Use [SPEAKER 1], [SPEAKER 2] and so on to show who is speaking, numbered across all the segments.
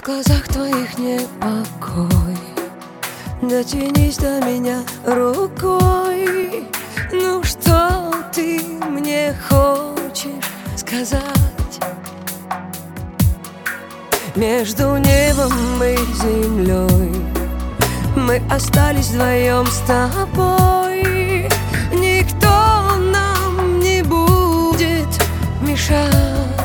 [SPEAKER 1] в глазах твоих непокой. Дотянись до меня рукой. Ну что ты мне хочешь сказать? Между небом и землей мы остались вдвоем с тобой. Никто нам не будет мешать.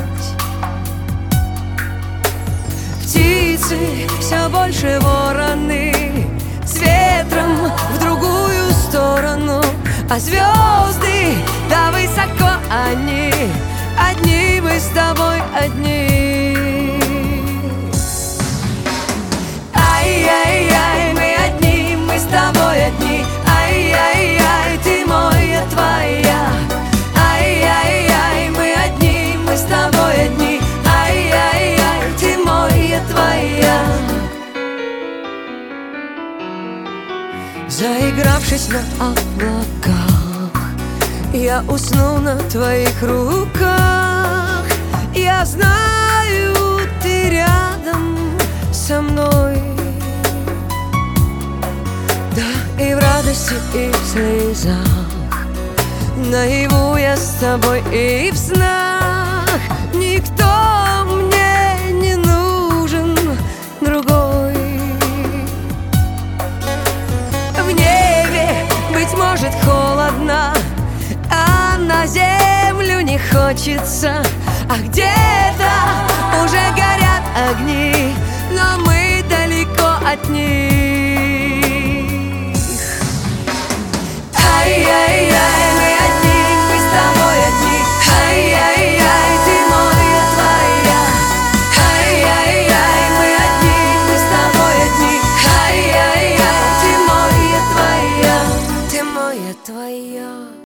[SPEAKER 1] Птицы все больше вороны, с ветром в другую сторону. А звезды, да высоко они, одни мы с тобой одни. Ай-яй-яй, мы одни, мы с тобой одни. Ай-яй-яй, ты мой, я твоя. Ай-яй-яй, мы одни, мы с тобой одни. Ай-яй-яй, ты мой, я твоя. Заигравшись на облаках, я усну на твоих руках. Я знаю, ты рядом со мной. Да, и в радости, и в слезах, наяву я с тобой и в снах. Никто мне не нужен другой. В небе, быть может, холодно, а на землю не хочется. А где-то уже горят огни, но мы далеко от них.